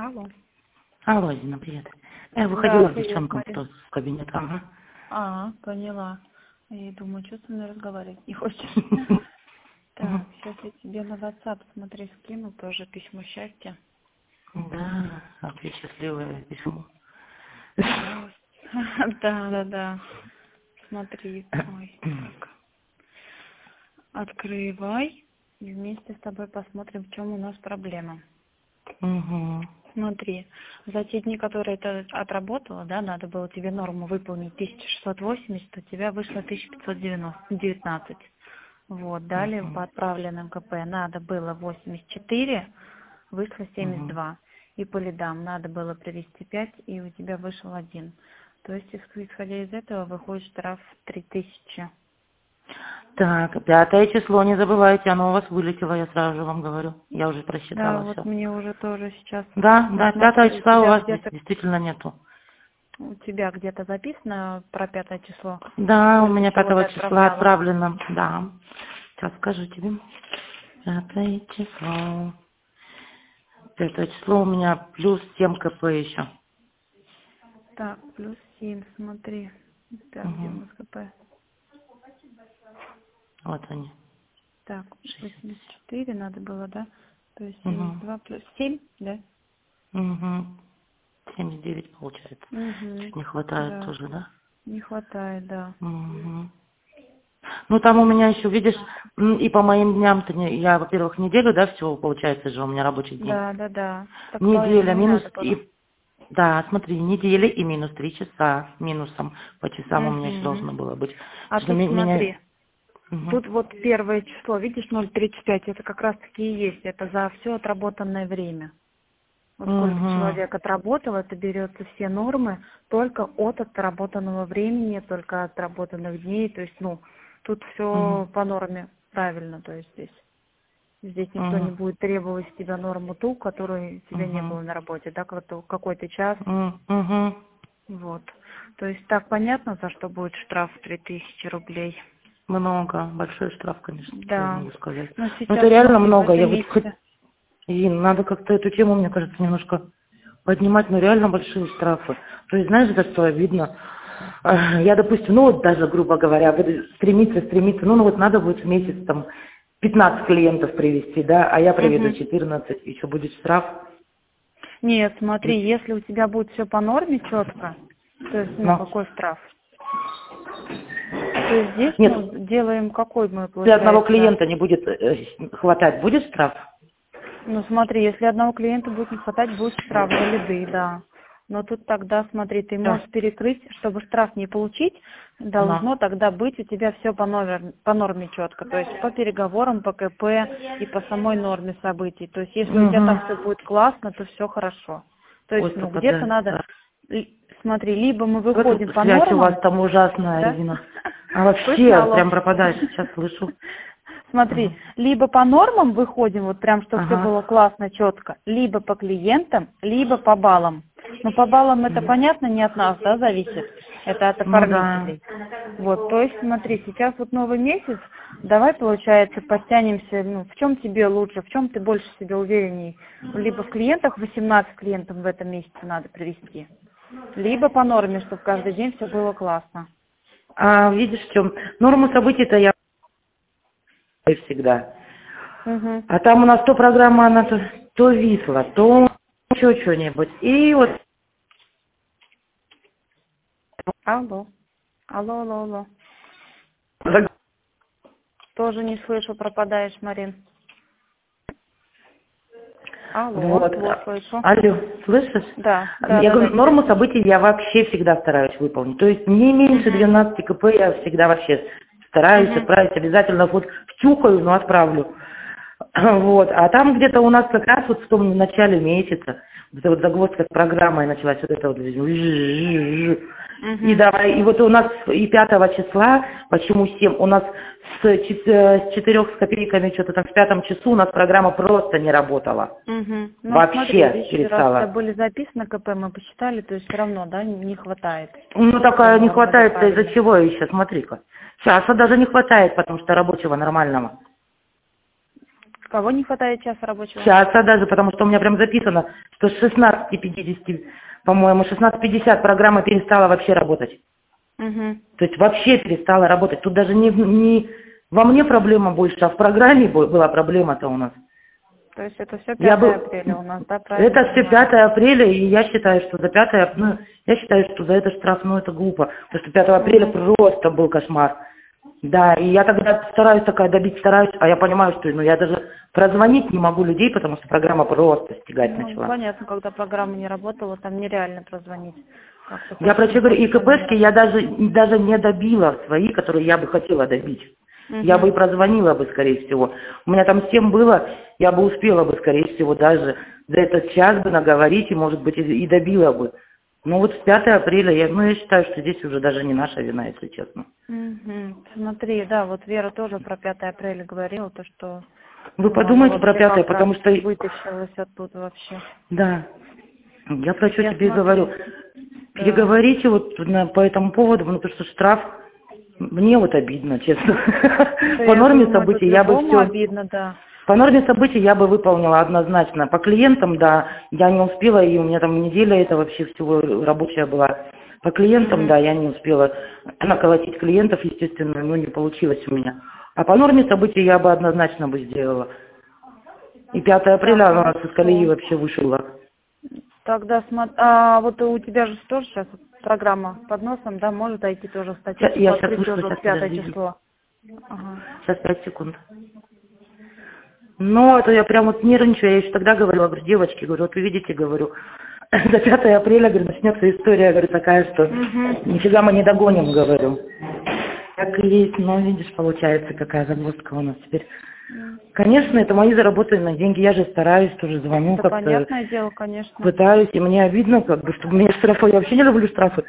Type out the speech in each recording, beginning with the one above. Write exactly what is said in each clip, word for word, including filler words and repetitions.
Алло. Алло, Зина, привет. Я Да, выходила к привет, девчонкам Марин. просто с кабинета. Ага. А, поняла. Я думаю, что со мной разговаривать не хочешь. Так, сейчас я тебе на WhatsApp, смотри, скину тоже письмо счастья. Да, а ты счастливое письмо. Да, да, да, да. Смотри, ой, так. Открывай. И вместе с тобой посмотрим, в чем у нас проблема. Угу. Смотри, за те дни, которые ты отработала, да, надо было тебе норму выполнить тысяча шестьсот восемьдесят, у тебя вышло тысяча пятьсот девятнадцать. Вот, далее Угу. по отправленным КП надо было восемьдесят четыре, вышло семьдесят Угу. два. И по лидам надо было привести пять, и у тебя вышел один. То есть, исходя из этого, выходит штраф три тысячи. Так, пятое число, не забывайте, оно у вас вылетело, я сразу же вам говорю. Я уже Да, просчитала вот все. мне уже тоже сейчас... Да, Ну, да, пятого смотри, у числа у тебя вас где-то действительно нету. у тебя где-то записано про пятое число, Да, у сколько меня чего ты пятого числа отправляла? отправлено. Да. Сейчас скажу тебе. Пятое число. Пятое число у меня плюс семь КП еще. Так, плюс семь, смотри. Так, где у Угу. нас КП? Вот они. Так, шестьдесят. восемьдесят четыре надо было, да? То есть Угу. семьдесят два плюс семь, да? Угу. семьдесят девять получается. Угу. Чуть не хватает Да, тоже, да? не хватает, да. Угу. Ну там у меня еще, видишь, м, и по моим дням-то не, я, во-первых, неделю, да, всего получается же у меня рабочий день. Да, да, да. Так по Неделя этому и минус надо было. и да, смотри, неделя и минус три часа минусом по часам у меня еще Угу. должно было быть. А Что тут ми- меня. смотри, Мгм. тут вот первое число, видишь, ноль тридцать пять, это как раз таки и есть, это за все отработанное время. Вот сколько Мгм. человек отработал, это берется все нормы только от отработанного времени, только от отработанных дней. То есть, ну, тут Мгм. все по норме правильно, то есть здесь. Здесь никто не Мгм. будет требовать с тебя норму ту, которой тебя не Мгм. было на работе, да, какой-то какой-то час. М, мгм. Вот. То есть так понятно, за что будет штраф три тысячи рублей. Много. Большой штраф, конечно, что я Да. могу сказать. Но Но это сейчас реально смотри, в много. Я этом вот хоть месяце. и надо как-то эту тему, мне кажется, немножко поднимать, но реально большие штрафы. То есть, знаешь, за что обидно? А, Я, допустим, ну вот даже, грубо говоря, буду стремиться, стремиться, ну, ну вот надо будет в месяц там пятнадцать клиентов привести, да, а я приведу Мгм. четырнадцать, и что будет штраф? Нет, смотри, если у тебя будет все по норме четко, то есть, ну, Но какой штраф? То есть здесь, ну, нет, делаем какой мы, если одного получается. клиента не будет э, хватать, будет штраф? Ну, смотри, если одного клиента будет не хватать, будет штраф за лиды, да. Но тут тогда, смотри, ты Да. можешь перекрыть, чтобы штраф не получить, Но. должно тогда быть у тебя все по, номер, по норме четко, то есть по переговорам, по КП и по самой норме событий. То есть если у тебя Угу. там все будет классно, то все хорошо. То есть, Ой, ну, где-то пропадает, надо, да. л- смотри, либо мы Вот выходим по связь у вас нормам, там ужасная, да? Регина. А вообще, Слышно, алло? прям пропадает, сейчас слышу. Смотри, Ага. либо по нормам выходим, вот прям, чтобы все Ага. было классно, четко, либо по клиентам, либо по баллам. Но по баллам это Мгм. понятно, не от нас, да, зависит, это от Ну да. оформителей. Вот, то есть смотри, сейчас вот новый месяц, давай, получается, подтянемся, ну, в чем тебе лучше, в чем ты больше себе уверенней, либо в клиентах, восемнадцать клиентов в этом месяце надо привести, либо по норме, чтобы каждый день все было классно. А видишь, в чем? Норму событий-то я всегда. Угу. А там у нас то программа, она то, то висла, то еще что-нибудь. И вот Алло, алло, алло, алло. Тоже не слышу, пропадаешь, Марин. Алло, вот. вот слышу. Алло, слышишь? Да, да, Я да, да, говорю, теперь норму слышу. событий я вообще всегда стараюсь выполнить. То есть не меньше Угу, двенадцати КП я всегда вообще стараюсь угу, отправить. Обязательно вот втюхаю, но отправлю. Вот. А там где-то у нас как раз вот в том начале месяца, вот эта вот загвоздка с программой началась, вот это вот. И угу, давай, и вот у нас и пятого числа, почему семь, у нас с, чет- э, с четырех с копейками, что-то там в пятом часу у нас программа просто не работала. угу. Ну, смотри, Вообще здесь раз у тебя перестала. были записаны КП, мы посчитали, то есть все равно, да, не не хватает. Ну, Все такая не нормы, да, хватает из-за правильно. чего еще, смотри-ка. Часа даже не хватает, потому что рабочего нормального. Кого не хватает часа рабочего? Часа даже, потому что у меня прям записано, что с шестнадцати пятидесяти, по-моему, шестнадцать пятьдесят программа перестала вообще работать. Угу. То есть вообще перестала работать. Тут даже не, не во мне проблема больше, а в программе была проблема-то у нас. То есть это все пятое Я бы... апреля у нас, да, правильно? Это все пятое апреля, и я считаю, что за пятое, ну, я считаю, что за это штраф, ну, это глупо. Потому что пятого апреля Угу. просто был кошмар. Да, и я тогда стараюсь такая добить, стараюсь, а я понимаю, что ну, я даже прозвонить не могу людей, потому что программа просто стягать Ну, начала. понятно, когда программа не работала, там нереально прозвонить. Я про что говорю, и КПшки я даже, даже не добила свои, которые я бы хотела добить. Угу. Я бы и прозвонила бы, скорее всего. У меня там семь было, я бы успела бы, скорее всего, даже за этот час бы наговорить, и, может быть, и, и добила бы. Ну вот с пятого апреля, я, ну я считаю, что здесь уже даже не наша вина, если честно. Угу. Смотри, да, вот Вера тоже про пятое апреля говорила, то что... Вы ну, подумайте про пятое, потому что... Вытащилась оттуда вообще. Да. Я про что я тебе смотрю. говорю. Да. Переговорите вот на, по этому поводу, ну, потому что штраф, мне вот обидно, честно. Да, По норме думаю, событий я бы все... обидно, да. По норме событий я бы выполнила однозначно. По клиентам, да, я не успела, и у меня там неделя это вообще всего рабочая была. По клиентам, Угу. да, я не успела наколотить клиентов, естественно, ну не получилось у меня. А по норме событий я бы однозначно бы сделала. И пятое апреля Да, она хорошо. из колеи вообще вышла. Тогда смотри, а вот у тебя же тоже сейчас программа под носом, да, может дойти тоже статистику, Я сейчас открыть вышла, тоже сейчас, пятое подожди. число. Ага. Сейчас пять секунд. Ну, это я прям вот нервничаю, я еще тогда говорила, говорю, девочки, говорю, вот вы видите, говорю, до пятого апреля, говорю, начнется история, говорю, такая, что Угу. нифига мы не догоним, говорю. Так и есть, но видишь, получается, какая загвоздка у нас теперь. Конечно, это мои заработанные деньги, я же стараюсь, тоже звоню Это как-то. понятное дело, конечно. Пытаюсь, и мне обидно, как бы, что у меня штрафы, я вообще не люблю штрафы.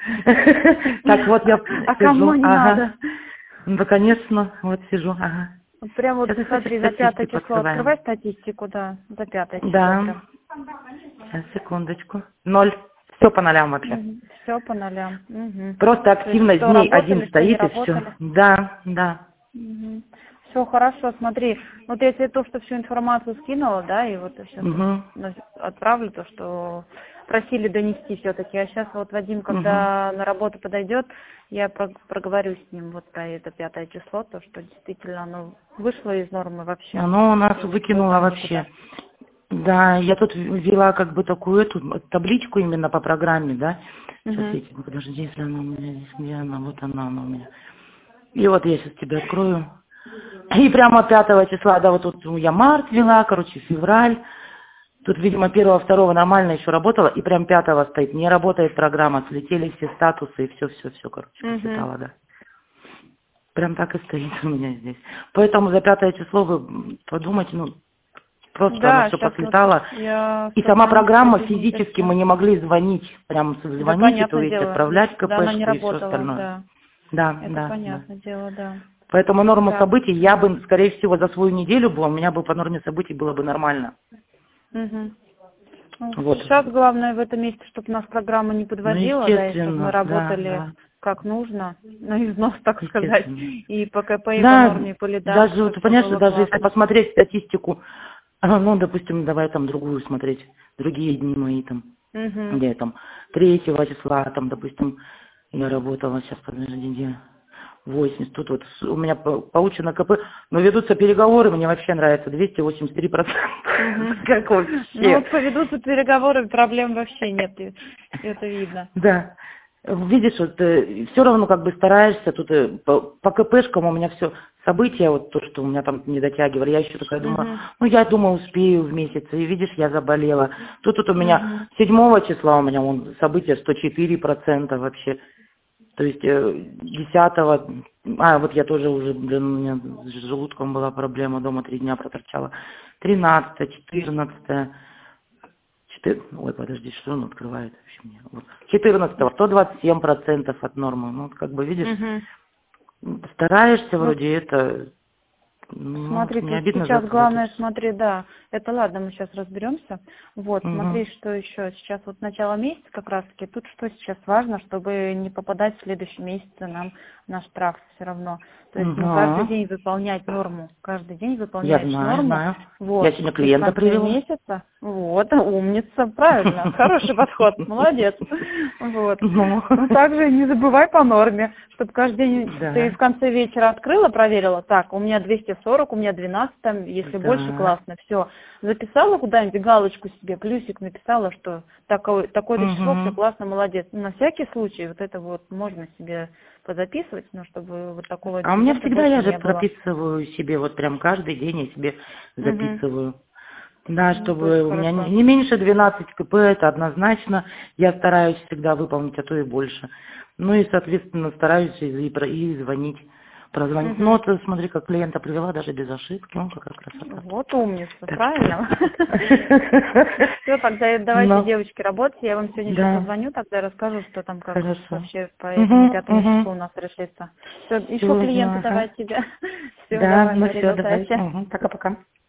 Так вот я А кому сижу, не ага. надо? Ну, конечно, вот сижу, ага. Прям вот Сейчас смотри, за пятое число открывай статистику, да, за пятое число. Да. Сейчас, секундочку. Ноль. Все по нолям вообще. Угу. Все по нолям. Угу. Просто активность что дней работали, один что не стоит и все. работали. Да, да. Угу. Все хорошо, смотри. Вот я тебе то, что всю информацию скинула, да, и вот я сейчас Угу. отправлю то, что просили донести все-таки. А сейчас вот Вадим, когда угу. на работу подойдет, я про проговорю с ним вот про это пятое число, то, что действительно оно вышло из нормы вообще. Оно у нас выкинуло вообще. Да, я тут ввела как бы такую эту табличку именно по программе, да. Сейчас Угу. я тебе, подожди, если она у меня здесь, где она, вот она, она у меня. И вот я сейчас тебе открою. И прямо пятого числа, да, вот тут я март вела, короче, февраль. Тут, видимо, первого, второго нормально еще работала, и прям пятого стоит. Не работает программа, слетели все статусы, и все-все-все, короче, Угу. послетало, да. Прям так и стоит у меня здесь. Поэтому за пятое число вы подумайте, ну, просто да, оно все послетало. Вот и сама программа физически мы не могли звонить. Прям звонить, да, то есть дело. Отправлять КПшку, да, и все остальное. Да, да. Это да, понятное да. дело, да. Поэтому норму да. событий я бы, скорее всего, за свою неделю была, у меня бы по норме событий было бы нормально. Угу. Вот. Сейчас главное в этом месте, чтобы нас программа не подводила, ну, да, и чтобы мы работали да, да. как нужно, на износ, так сказать, и по КП, и да, по норме, и по лидам. Даже, ты понимаешь, даже классно. Если посмотреть статистику, ну, допустим, давай там другую смотреть, другие дни мои там, угу. где там, третьего числа, там, допустим, я работала, сейчас, подожди, где... восемьдесят, тут вот у меня получено КП, но ведутся переговоры, мне вообще нравится, двести восемьдесят три процента. Угу. Как вообще? Ну вот поведутся переговоры, проблем вообще нет, это видно. Да. Видишь, вот все равно как бы стараешься, тут по, по КПшкам у меня все события, вот то, что у меня там не дотягивали, я еще такая думаю, uh-huh. ну я думаю успею в месяц, и видишь, я заболела. Тут, тут у меня uh-huh. седьмого числа у меня вон, события сто четыре процента вообще. То есть десятого, а вот я тоже уже, блин, у меня с желудком была проблема, дома три дня проторчала. тринадцатое, четырнадцатое, четырнадцатое, ой, подожди, что он открывает вообще мне? Вот. четырнадцатого, сто двадцать семь процентов от нормы. Ну, как бы, видишь, угу. стараешься вроде ну, это, Ну, Смотри, не тут обидно сейчас главное, заплатить. смотри, да, это ладно, мы сейчас разберемся. Вот, Угу. смотри, что еще. Сейчас вот начало месяца как раз-таки, тут что сейчас важно, чтобы не попадать в следующий месяц нам на штраф все равно. То есть, ну, каждый Угу. день выполнять норму, каждый день Я выполняешь знаю, норму, знаю. Я вот, сегодня и в клиента конце привела. месяца, вот, умница, правильно, хороший подход, молодец, вот. Ну, Ну, также не забывай по норме, чтобы каждый день ты да, в конце вечера открыла, проверила, так, у меня двести сорок, у меня двенадцать, там, если больше, да. классно, все. Записала куда-нибудь галочку себе, плюсик написала, что такое, такое-то число, все Угу. классно, молодец. Ну, на всякий случай, вот это вот можно себе позаписывать, но чтобы вот такого А у меня инцидента всегда, я больше же не было. прописываю себе, вот прям каждый день я себе Угу. записываю. Да, Ну, тоже чтобы у меня не хорошо. не меньше двенадцать КП, это однозначно. Я стараюсь всегда выполнить, а то и больше. Ну и, соответственно, стараюсь и, про- и звонить, прозвонить. Ну Угу. вот смотри, как клиента привела даже без ошибки. Ну, какая красота. Вот умница, Так правильно. что... Все, тогда давайте, Ну, девочки, работайте. Я вам сегодня еще да, позвоню, тогда расскажу, что там, как хорошо. вообще по этому Угу, пятому угу. числу у нас решится. Все, еще Все, клиенты ага. давай тебе. Все, Да, давай, ну Мария, все, давай. удачи. Угу. Пока-пока.